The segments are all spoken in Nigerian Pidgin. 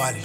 Wally.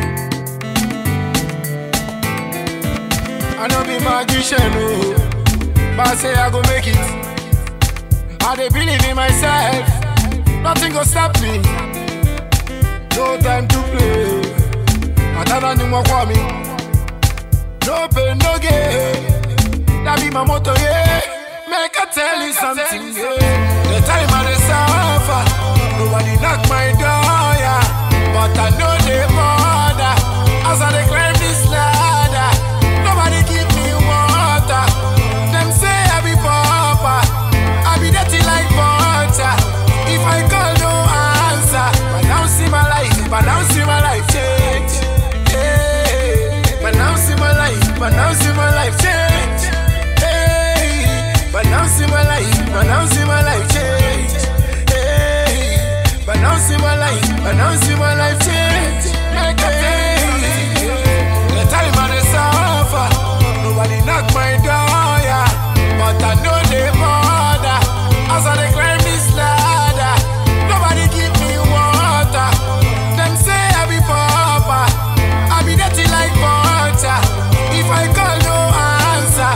I know be magician, no, but I say I go make it. I dey believe in myself, nothing go stop me. No time to play, I don't know what for me. No pain, no gain, that be my motto, yeah. Make I tell you something, yeah. The time I dey suffer, nobody knock my door, yeah. But I know they bother, as I dey climb this ladder. Nobody give me water. Them say I be pauper, I be dirty like butter. If I call, no answer. But now see my life, but now see my life change. Hey, but now see my life, but now see my life change. Hey, but now see my life, but now see my life change. Hey, but now see my life, but now see my life change. Hey, the time I dey suffer, nobody knock my door, yeah. But I know they bother, as I dey climb this ladder. Nobody give me water. Them say I be pauper, I be dirty like butter. If I call, no answer.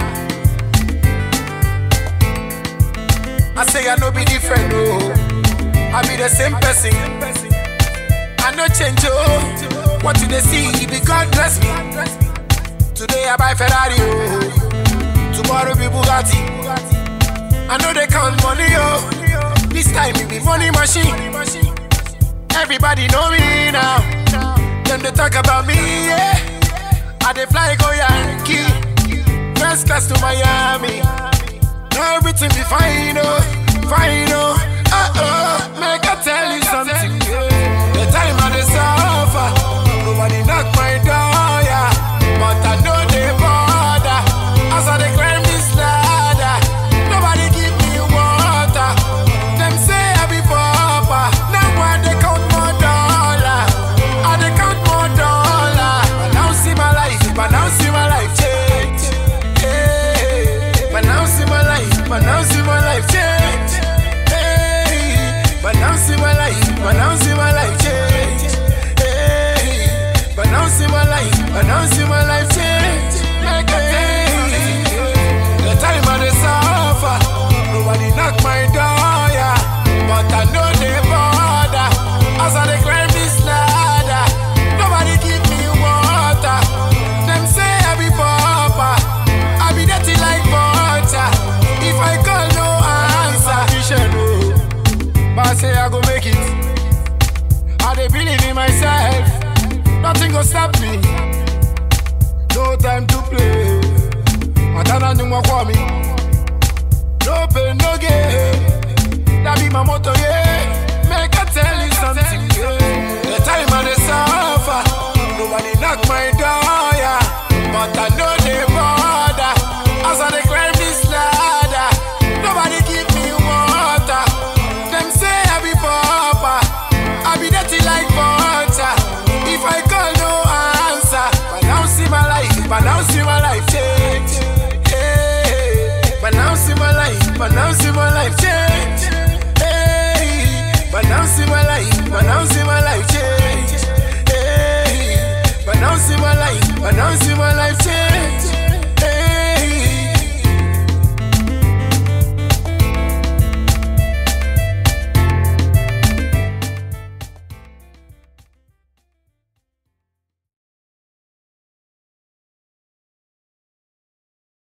I say I no be different, no, I be the same person. I no change, oh. What you they see, be God bless me. Today I buy Ferrari, oh. Tomorrow be Bugatti. I know they count money, oh. This time it be money machine. Everybody know me now. Them they talk about me, yeah. I dey fly go Yankee, first class to Miami. Now everything be fine, oh, fine, oh. Make I tell you something, yeah. The time I dey suffer, nobody knock my door, yeah. But I know they bother, as I dey climb this ladder. Nobody give me water. Them say I be pauper, now I dey count more dollar. I dey count more dollar. But now see my life, but now see my life change. Hey, but now see my life, but now see my life change. Hey, but now see my life, but now see my life change. Hey, but now see my life, but now see my life change. Hey, the time I dey suffer, nobody knock my door, yeah. But I know they bother, as I dey climb this ladder. Nobody give me water. Them say I be pauper, I be dirty like butter. If I call, no answer. But I say I go make it. I dey believe in myself, nothing go stop me. No time to play, I don't know what for me. No pain, no gain.